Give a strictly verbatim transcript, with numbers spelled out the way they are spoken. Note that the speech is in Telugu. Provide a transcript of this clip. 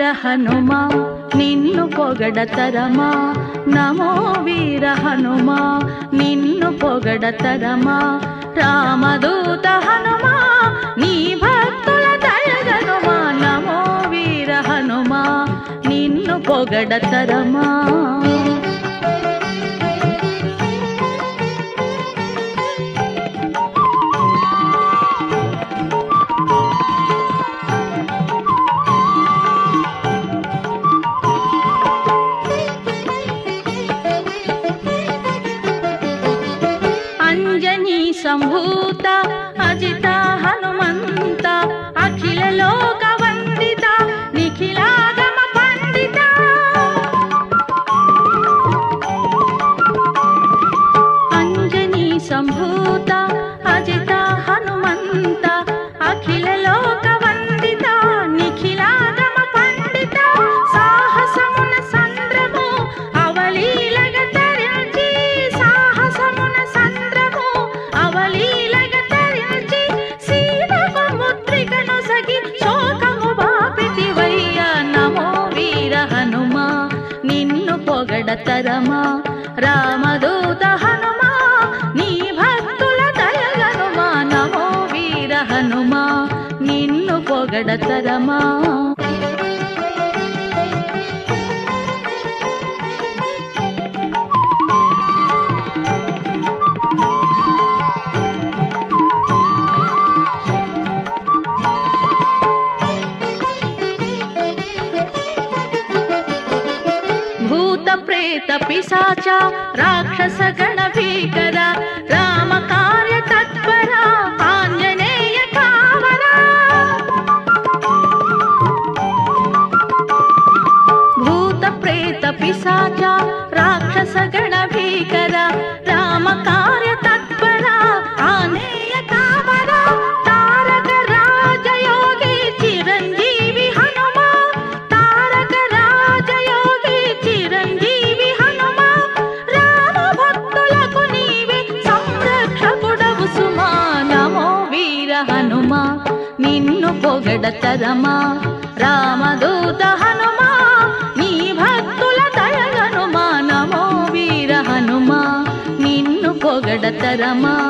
హనుమా నిన్ను పొగడతరమా నమో వీర హనుమా నిన్ను పొగడతరమా రామదూత హనుమా నీ భక్తుల దయగనుమా నమో వీర హనుమా నిన్ను పొగడతరమా సంభూత అజిత హనుమంత అఖిల లోక వందిత నిఖిలాగమ పండిత అంజనీ సంభూత అజిత హనుమంత అఖిల లోక వందిత నిఖిలాగమ పండిత సాహసమున సంద్రము అవలీలగ తరించి సాహసమున సంద్రము అవలీలగ తరించి సీతకు ముద్రికను సగి శోకము బాపితివయ్య నమో వీర హనుమా నిన్ను పొగడతరమా రామదూత హనుమా నీ భక్తుల దయగనుమా నమో వీర హనుమా నిన్ను పొగడతరమా ప్రేత పిశాచ రాక్షస గణ భీకర రామ కార్య తత్పర ఆంజనేయ కావర భూత ప్రేత పిశాచ రాక్షస గణ భీకర రామ కార్య తత్పర ఆంజనేయ కావర తారక రాజయోగి చిరంజీవి హనుమా తారక రాజయోగి చిరంజీవి హనుమా రామ భక్తులకు నీవే సంరక్షకుడవు సుమా నమో వీర హనుమా నిన్ను పొగడతరమా రామదూత హనుమా నీ భక్తుల దయగనుమా నమో వీర హనుమా నిన్ను పొగడతరమా